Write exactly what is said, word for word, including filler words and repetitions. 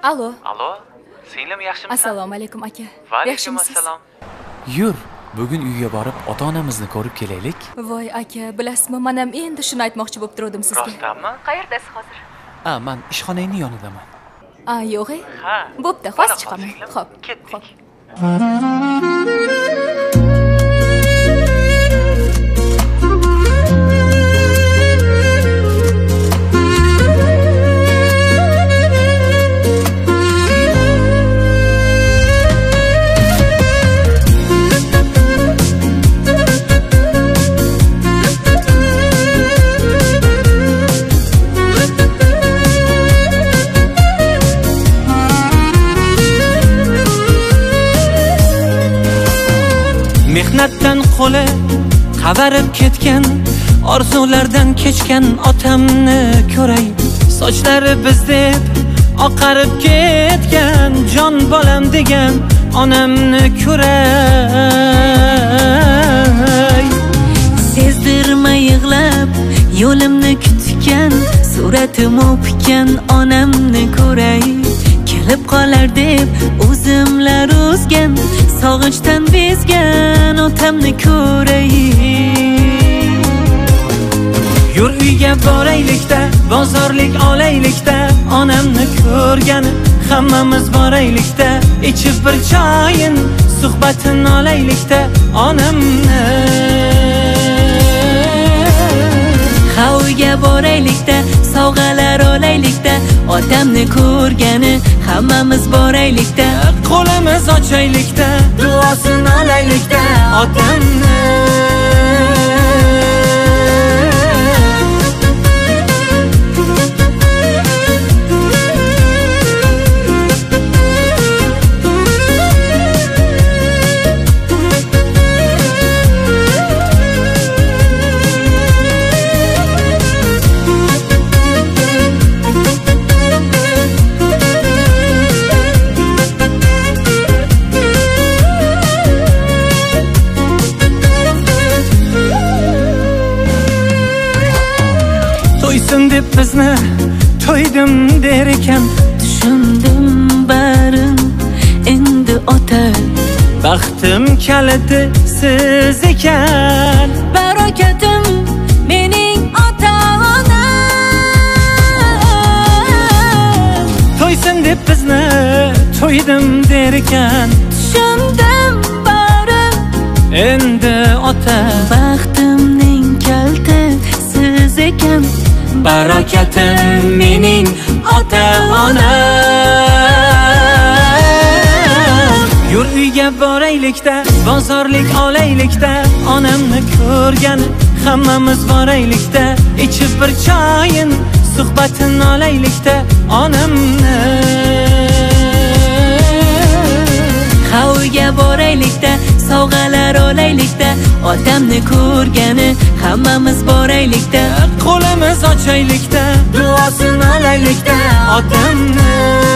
Alo. Alo. Singlim yaxshimisan? Assalomu alaykum aka. Va alaykum Yaxshimisiz? assalom. Yur, bugun uyga borib ota-onamizni ko'rib kelaylik. Voy aka, bilasizmi, men ham endi shuni aytmoqchi bo'lib turdim sizga. Rostdanmi? Qayerdasiz hozir? Ha, men ishxonangning yonidaman. A, yo'q. Ha. Bo'pti, hozir chiqaman. Xo'p, ketdik. Mehnatdan qo'li qavarib ketgan, orzulardan kechgan otamni ko'ray. Sochlari bizdek oqarib ketgan, jon bolam degan onamni ko'ray. Sezdirmay yig'lab yo'limni kutgan, suratim o'pgan onamni ko'ray. Kelib qolar deb o'zimlar o'zgan, sog'inchdan bezgan otamni ko'ray. Yur uyga boraylikda, bozorlik olaylikda, onamni ko'rgani hammamiz boraylikda, ichib bir choyin suhbatin olaylikda onamni. Ha uyga boraylikda, sovg'alar olaylikda, otamni ko'rgani hammamiz boraylikda, qo'limiz ochaylikda, duosini olaylikda otamni. Deb bizni to'ydim der ekan, tushundim barin endi ota. Baxtim kaliti siz ekan, barokatim mening ota-onam. To'ysin deb bizni to'ydim der ekan, tushundim barin endi ota. Baxtimning kaliti siz ekan, barokatim mening ota-onam. Yur uyga boraylikda, bozorlik olaylikda, onamni ko'rgani hammamiz boraylikda, ichib bir choyin suhbatin olaylikda onamni. Ha uyga boraylikda, sovg'alar olaylikda, otamni ko'rgani hammamiz boraylikda, qo'limiz ochaylikda, duosini olaylikda otamni.